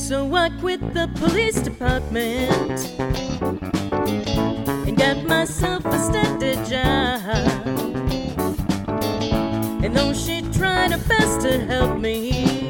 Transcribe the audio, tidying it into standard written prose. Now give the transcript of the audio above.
So I quit the police department and got myself a steady job. And though she tried her best to help me,